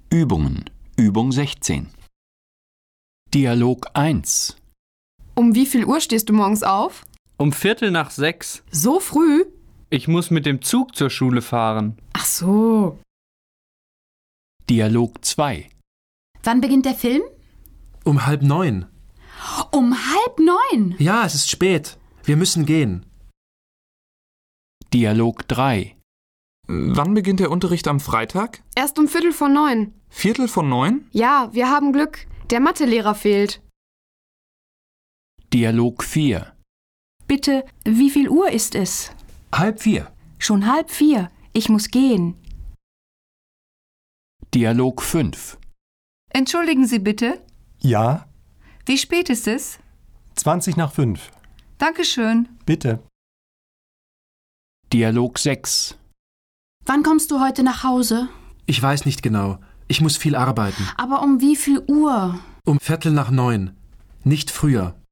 Übungen. Übung 16. Dialog 1. Um wie viel Uhr stehst du morgens auf? Um 5:45. So früh? Ich muss mit dem Zug zur Schule fahren. Ach so. Dialog 2. Wann beginnt der Film? Um 8:30. Um 8:30? Ja, es ist spät. Wir müssen gehen. Dialog 3. Wann beginnt der Unterricht am Freitag? Erst um 8:45. 8:45? Ja, wir haben Glück. Der Mathelehrer fehlt. Dialog 4. Bitte, wie viel Uhr ist es? 3:30. Schon 3:30. Ich muss gehen. Dialog 5. Entschuldigen Sie bitte, Ja, wie spät ist es? 5:20. Dankeschön. Bitte. Dialog 6. Wann kommst du heute nach Hause? Ich weiß nicht genau. Ich muss viel arbeiten. Aber um wie viel Uhr? Um 8:45. Nicht früher.